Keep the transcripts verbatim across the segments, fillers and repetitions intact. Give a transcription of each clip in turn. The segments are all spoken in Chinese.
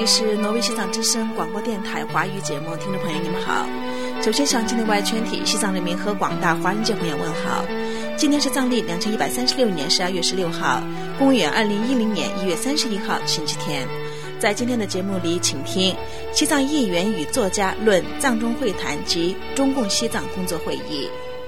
里是挪威西藏之声广播电台华语节目，听众朋友你们好。首先向境内外全体西藏人民和广大华人界朋友问好。今天是藏历两千一百三十六年十二月十六号，公元二零一零年一月三十一号星期天。在今天的节目里，请听西藏议员与作家论藏中会谈及中共西藏工作会议。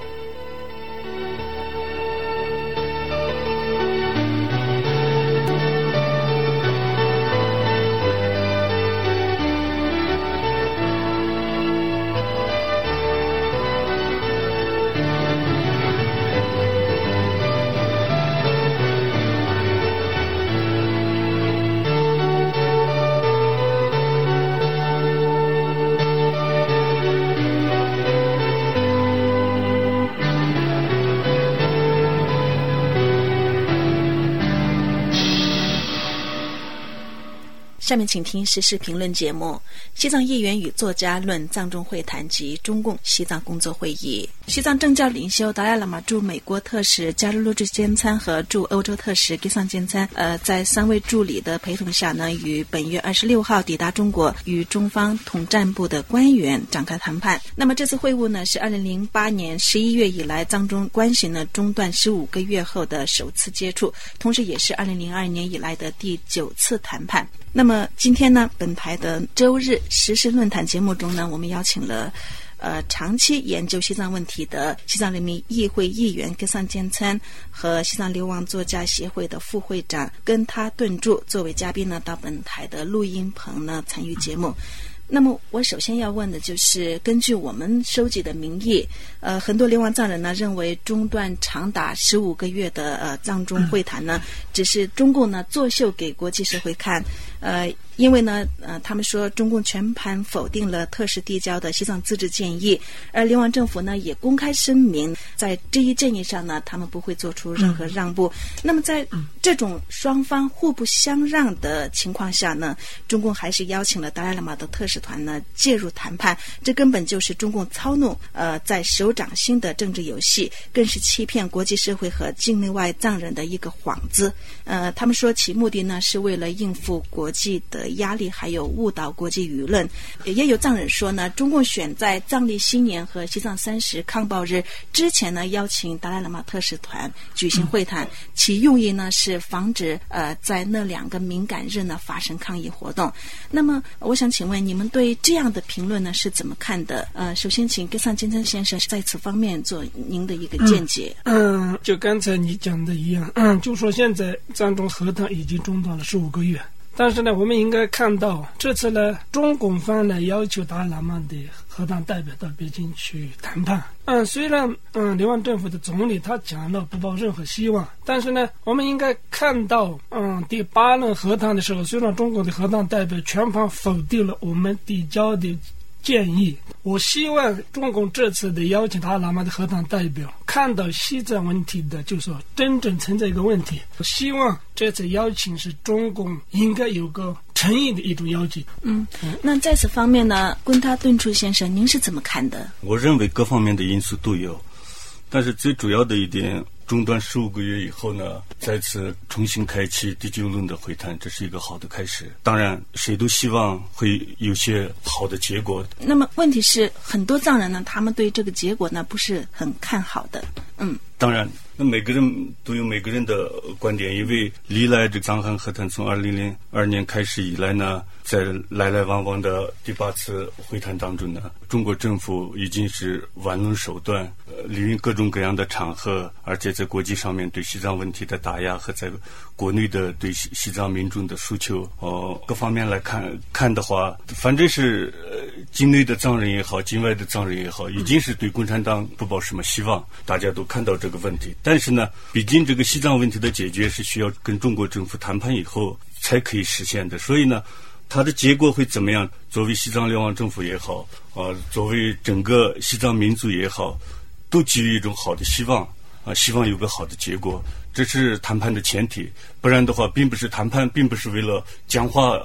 下面请听时事评论节目西藏议员与作家论藏中会谈及中共西藏工作会议。西藏政教领袖达赖喇嘛驻美国特使加鲁鲁支坚参和驻欧洲特使吉桑坚参呃，在三位助理的陪同下呢，于本月二十六号抵达中国，与中方统战部的官员展开谈判。那么这次会晤呢，是二零零八年十一月以来藏中关系呢中断十五个月后的首次接触，同时也是二零零二年以来的第九次谈判。那么今天呢，本台的周日时事论坛节目中呢，我们邀请了呃长期研究西藏问题的西藏人民议会议员格桑坚参和西藏流亡作家协会的副会长跟他顿住作为嘉宾呢，到本台的录音棚呢参与节目。那么我首先要问的就是，根据我们收集的民意，呃，很多流亡藏人呢认为中断长达十五个月的呃藏中会谈呢，只是中共呢作秀给国际社会看，呃，因为呢，呃，他们说中共全盘否定了特使递交的西藏自治建议，而流亡政府呢也公开声明，在这一建议上呢，他们不会做出任何让步。嗯、那么在这种双方互不相让的情况下呢，中共还是邀请了达赖喇嘛的特使团呢介入谈判，这根本就是中共操弄呃在手掌心的政治游戏，更是欺骗国际社会和境内外藏人的一个幌子。呃，他们说其目的呢是为了应付国际的压力，还有误导国际舆论。也有藏人说呢，中共选在藏历新年和西藏三十抗暴日之前呢，邀请达赖喇嘛特使团举行会谈，其用意呢是防止呃在那两个敏感日呢发生抗议活动。那么我想请问你们对这样的评论呢是怎么看的？呃，首先请格桑坚参先生在此方面做您的一个见解。 嗯，嗯就刚才你讲的一样，嗯，就说现在藏中和谈已经中断了十五个月。但是呢，我们应该看到，这次呢，中共方呢要求达赖喇嘛的和谈代表到北京去谈判。嗯，虽然嗯，流亡政府的总理他讲了不抱任何希望，但是呢，我们应该看到，嗯，第八轮和谈的时候，虽然中国的和谈代表全盘否定了我们递交的建议，我希望中共这次的邀请达赖喇嘛的和谈代表看到西藏问题的，就是说真正存在一个问题。我希望这次邀请是中共应该有个诚意的一种邀请。 嗯，那在此方面呢，昆他顿处先生，您是怎么看的？ 我认为各方面的因素都有，但是最主要的一点，中断十五个月以后呢，再次重新开启第九轮的会谈，这是一个好的开始。当然，谁都希望会有些好的结果。 那么问题是，很多藏人呢，他们对这个结果呢不是很看好的。嗯， 当然，那每个人都有每个人的观点，因为历来这藏汉和谈从二零零二年开始以来呢，在来来往往的第八次会谈当中呢，中国政府已经是玩弄手段，呃，利用各种各样的场合，而且在国际上面对西藏问题的打压和在国内的对西西藏民众的诉求，呃，各方面来看看的话，反正是呃境内的藏人也好，境外的藏人也好，已经是对共产党不抱什么希望，大家都看到这个问题。但是呢，毕竟这个西藏问题的解决是需要跟中国政府谈判以后才可以实现的，所以呢，它的结果会怎么样？作为西藏流亡政府也好，啊、呃，作为整个西藏民族也好，都给予一种好的希望，啊、呃，希望有个好的结果，这是谈判的前提。不然的话，并不是谈判，并不是为了僵化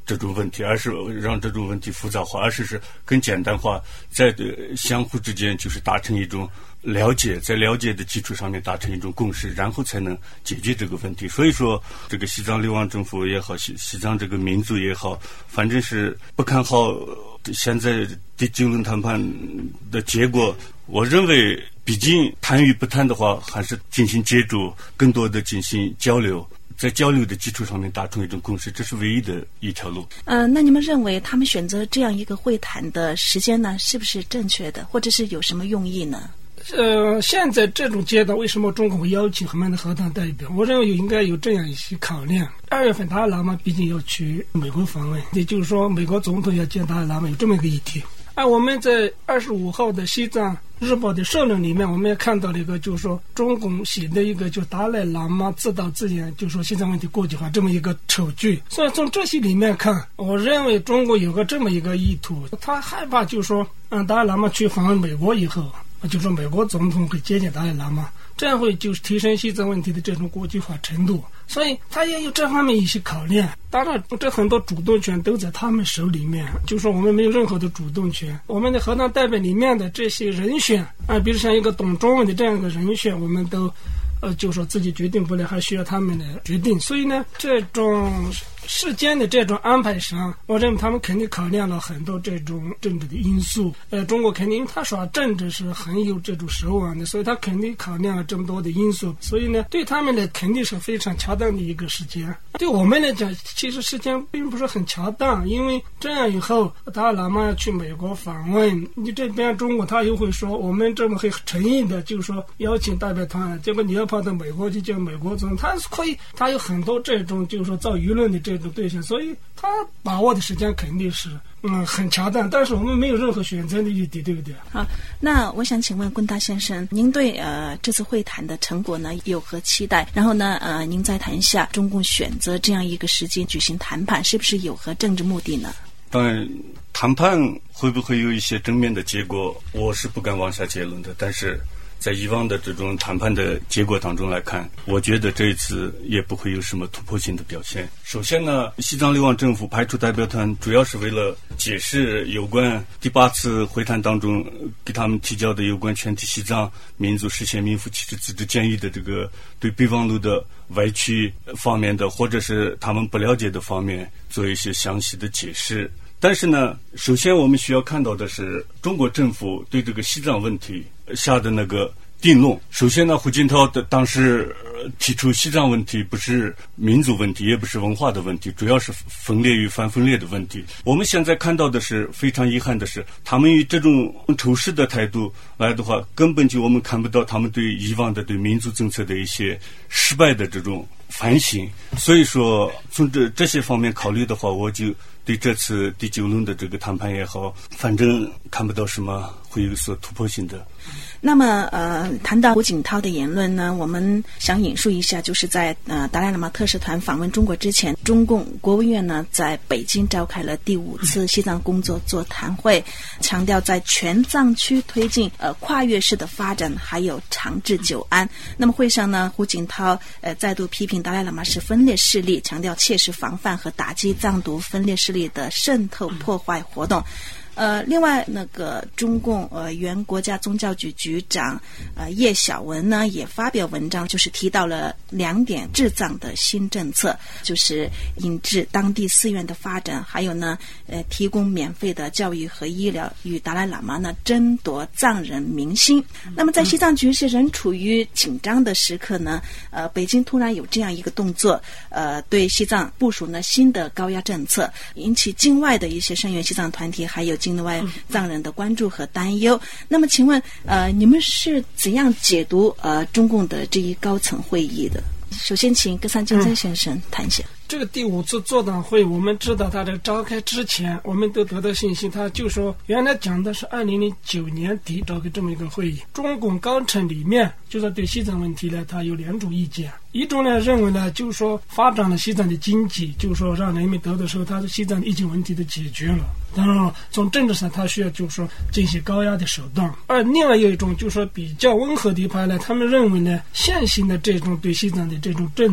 这种问题，而是让这种问题复杂化，而是是更简单化，在相互之间就是达成一种了解，在了解的基础上面达成一种共识，然后才能解决这个问题。所以说这个西藏流亡政府也好，西西藏这个民族也好，反正是不看好现在第九轮谈判的结果。我认为毕竟谈与不谈的话，还是进行接触，更多的进行交流，在交流的基础上面达成一种共识，这是唯一的一条路。 呃，那你们认为他们选择这样一个会谈的时间呢，是不是正确的，或者是有什么用意呢？ 呃，现在这种阶段，为什么中国会邀请他们的和谈代表？我认为应该有这样一些考量。二月份达赖喇嘛毕竟要去美国访问，也就是说，美国总统要见达赖喇嘛，有这么一个议题。而我们在二十五号的西藏日报的社论里面，我们也看到了一个，就是说中共写的一个就达赖喇嘛自导自演，就是说西藏问题国际化这么一个丑剧。所以从这些里面看，我认为中国有个这么一个意图，他害怕就是说，嗯，达赖喇嘛去访问美国以后，就是说美国总统会接见达赖喇嘛，这样会就是提升西藏问题的这种国际化程度，所以他也有这方面一些考量。当然这很多主动权都在他们手里面，就是说我们没有任何的主动权。我们的和谈代表里面的这些人选啊，比如像一个懂中文的这样一个人选，我们都呃，就是说自己决定不了，还需要他们的决定。所以呢，这种时间的这种安排上，我认为他们肯定考量了很多这种政治的因素。呃，中国肯定因为他耍政治是很有这种手腕的，所以他肯定考量了这么多的因素。所以呢，对他们来肯定是非常恰当的一个时间。对我们来讲，其实时间并不是很恰当，因为这样以后达赖喇嘛要去美国访问，你这边中国他又会说我们这么很诚意的，就是说邀请代表团，结果你要跑到美国去见美国总统，他可以，他有很多这种就是说造舆论的这种对象，所以他把握的时间肯定是嗯很恰当，但是我们没有任何选择的余地，对不对？ 好，那我想请问棍大先生，您对呃这次会谈的成果呢有何期待？然后呢呃您再谈一下中共选择这样一个时间举行谈判，是不是有何政治目的呢？ 当然，谈判会不会有一些正面的结果，我是不敢妄下结论的，但是在以往的这种谈判的结果当中来看，我觉得这一次也不会有什么突破性的表现。首先呢，西藏流亡政府派出代表团主要是为了解释有关第八次会谈当中给他们提交的有关全体西藏民族实现名副其实自治建议的这个对备忘录的歪曲方面的，或者是他们不了解的方面做一些详细的解释。但是呢，首先我们需要看到的是中国政府对这个西藏问题下的那个定论。首先呢，胡锦涛的当时提出西藏问题不是民族问题，也不是文化的问题，主要是分裂与反分裂的问题。我们现在看到的是非常遗憾的是，他们以这种仇视的态度来的话，根本就我们看不到他们对以往的对民族政策的一些失败的这种反省。所以说从这这些方面考虑的话，我就对这次第九轮的这个谈判也好，反正看不到什么会有所突破性的。 那么呃，谈到胡锦涛的言论呢，我们想引述一下，就是在呃达赖喇嘛特使团访问中国之前，中共国务院呢在北京召开了第五次西藏工作座谈会，强调在全藏区推进呃跨越式的发展，还有长治久安。那么会上呢，胡锦涛呃再度批评达赖喇嘛是分裂势力，强调切实防范和打击藏独分裂势力的渗透破坏活动。呃，另外那个中共呃原国家宗教局局长呃叶小文呢也发表文章，就是提到了两点治藏的新政策，就是引致当地寺院的发展，还有呢呃提供免费的教育和医疗，与达赖喇嘛呢争夺藏人民心。那么在西藏局势仍处于紧张的时刻呢，呃北京突然有这样一个动作，呃对西藏部署呢新的高压政策，引起境外的一些声援西藏团体还有境外藏人的关注和担忧。那么请问呃你们是怎样解读呃中共的这一高层会议的？首先请格桑金真先生谈一下。嗯， 这个第五次座谈会，我们知道它在召开之前，我们都得到信息，他就说原来讲的是二零零九年底召开这么一个会议。中共高层里面就是对西藏问题呢，他有两种意见。一种呢认为呢，就是说发展了西藏的经济，就是说让人民得到时候，他的西藏的疫情问题都解决了。当然了，从政治上他需要就是说进行高压的手段。而另外有一种就是说比较温和的一派呢，他们认为呢，现行的这种对西藏的这种政策，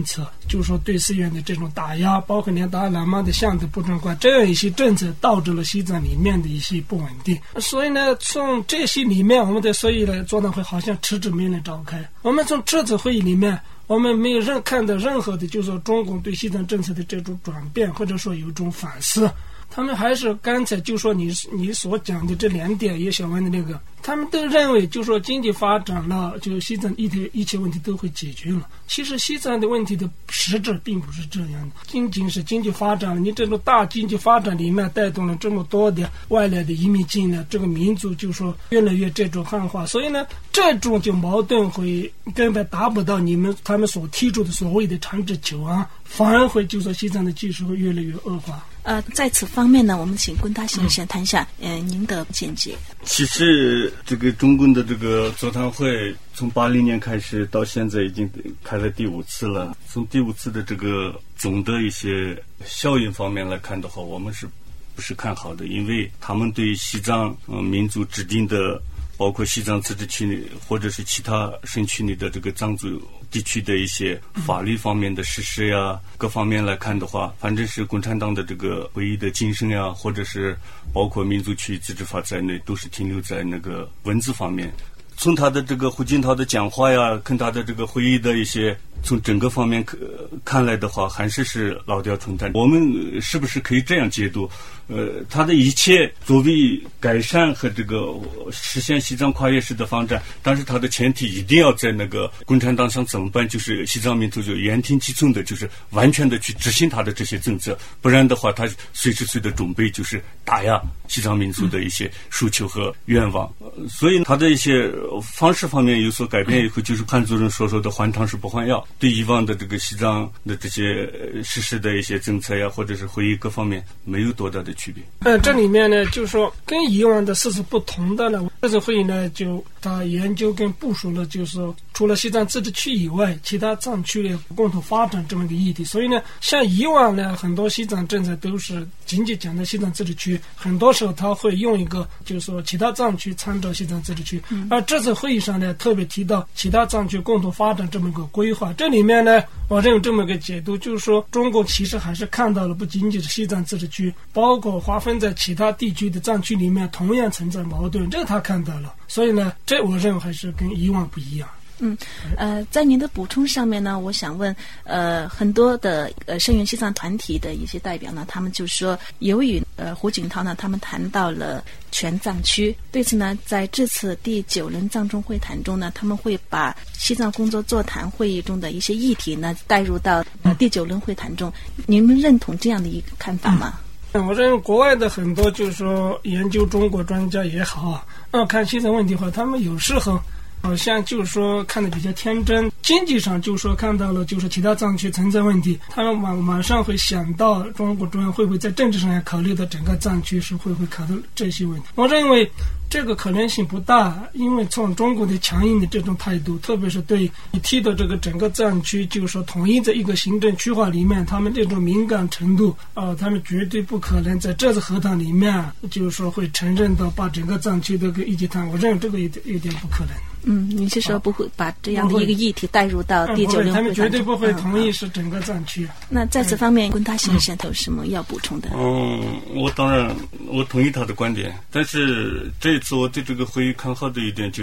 就是说对寺院的这种打压，包括连达赖喇嘛的像都不准挂，这样一些政策导致了西藏里面的一些不稳定。所以呢，从这些里面，我们的所以呢座谈会好像迟迟没能召开。我们从这次会议里面，我们没有任看到任何的，就是说中共对西藏政策的这种转变，或者说有一种反思。他们还是刚才就说你你所讲的这两点，也想问的那个，他们都认为就说经济发展了，就西藏一切一切问题都会解决了。其实西藏的问题的实质并不是这样的，仅仅是经济发展了，你这种大经济发展里面带动了这么多的外来的移民进来，这个民族就说越来越这种汉化，所以呢，这种就矛盾会根本达不到你们他们所提出的所谓的长治久安，反而会就说西藏的技术会越来越恶化。 呃，在此方面呢，我们请龚大先生谈一下，嗯、呃，您的见解。 其实这个中共的这个座谈会从八零年开始到现在已经开了第五次了。从第五次的这个总的一些效应方面来看的话，我们是不是看好的？因为他们对西藏、呃、民族指定的，包括西藏自治区内或者是其他省区内的这个藏族地区的一些法律方面的实施呀，各方面来看的话，反正是共产党的这个会议的精神呀，或者是包括民族区域自治法在内，都是停留在那个文字方面。从他的这个胡锦涛的讲话呀，跟他的这个会议的一些，从整个方面看来的话，还是是老调重弹。我们是不是可以这样解读？呃，他的一切作为改善和这个实现西藏跨越式的发展，但是他的前提一定要在那个共产党上怎么办？就是西藏民族就言听计从的，就是完全的去执行他的这些政策，不然的话，他随时随地准备就是打压西藏民族的一些诉求和愿望。呃、所以他的一些方式方面有所改变以后，就是汉族人所说的换汤是不换药，对以往的这个西藏的这些实施的一些政策呀，或者是会议各方面没有多大的区别。 呃，这里面呢，就是说跟以往的事是不同的了。这次会议呢，就他研究跟部署了，就是说除了西藏自治区以外，其他藏区的共同发展这么一个议题。所以呢，像以往呢，很多西藏政策都是仅仅讲的西藏自治区，很多时候他会用一个，就是说其他藏区参照西藏自治区。嗯、而这次会议上呢，特别提到其他藏区共同发展这么一个规划。这里面呢，我认为这么一个解读，就是说中国其实还是看到了不仅仅是西藏自治区，包括划分在其他地区的藏区里面同样存在矛盾，这他看到了。所以呢，这我认为还是跟以往不一样。 嗯，呃，在您的补充上面呢，我想问，呃，很多的呃声援西藏团体的一些代表呢，他们就说，由于呃胡锦涛呢，他们谈到了全藏区，对此呢，在这次第九轮藏中会谈中呢，他们会把西藏工作座谈会议中的一些议题呢，带入到呃第九轮会谈中。你们认同这样的一个看法吗？ 我认为国外的很多就是说研究中国专家也好，啊，看西藏问题的话，他们有时候好像就是说看得比较天真，经济上就是说看到了就是其他藏区存在问题，他们马马上会想到中国中央会不会在政治上也考虑到整个藏区是会不会考虑这些问题。我认为这个可能性不大，因为从中国的强硬的这种态度，特别是对你提到这个整个藏区就是说统一在一个行政区划里面，他们这种敏感程度啊、呃，他们绝对不可能在这次和谈里面就是说会承认到把整个藏区都给一起谈，我认为这个有点有点不可能。 嗯，你是说不会把这样的一个议题带入到第九轮会谈中？ 他们绝对不会同意是整个藏区。 嗯、那在此方面，龚大先生有什么要补充的？ 嗯，我当然我同意他的观点，但是这一次我对这个会议看好的一点就是，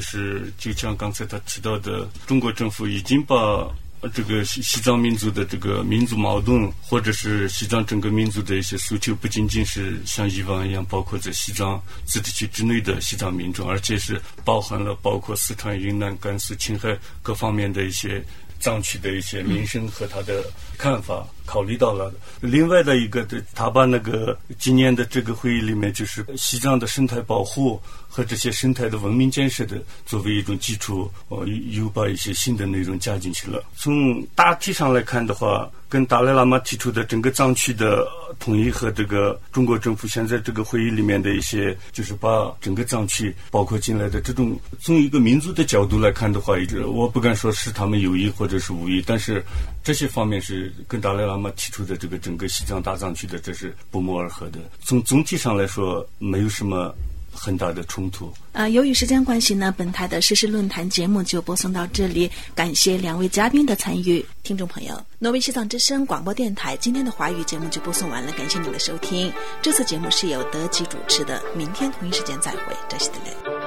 就像刚才他提到的，中国政府已经把这个西西藏民族的这个民族矛盾，或者是西藏整个民族的一些诉求，不仅仅是像以往一样包括在西藏自治区之内的西藏民众，而且是包含了包括四川、云南、甘肃、青海各方面的一些藏区的一些民生和他的看法考虑到了。另外的一个，他把那个今年的这个会议里面，就是西藏的生态保护和这些生态的文明建设的作为一种基础，呃，又把一些新的内容加进去了。从大体上来看的话，跟达赖喇嘛提出的整个藏区的统一和这个中国政府现在这个会议里面的一些，就是把整个藏区包括进来的这种，从一个民族的角度来看的话，我不敢说是他们有意或者是无意，但是这些方面是跟达赖喇嘛提出的这个整个西藏大藏区的，这是不谋而合的。从总体上来说，没有什么很大的冲突。 啊、呃，由于时间关系呢，本台的时事论坛节目就播送到这里，感谢两位嘉宾的参与。听众朋友，挪威西藏之声广播电台今天的华语节目就播送完了，感谢您的收听。这次节目是由德吉主持的，明天同一时间再会，这是的嘞。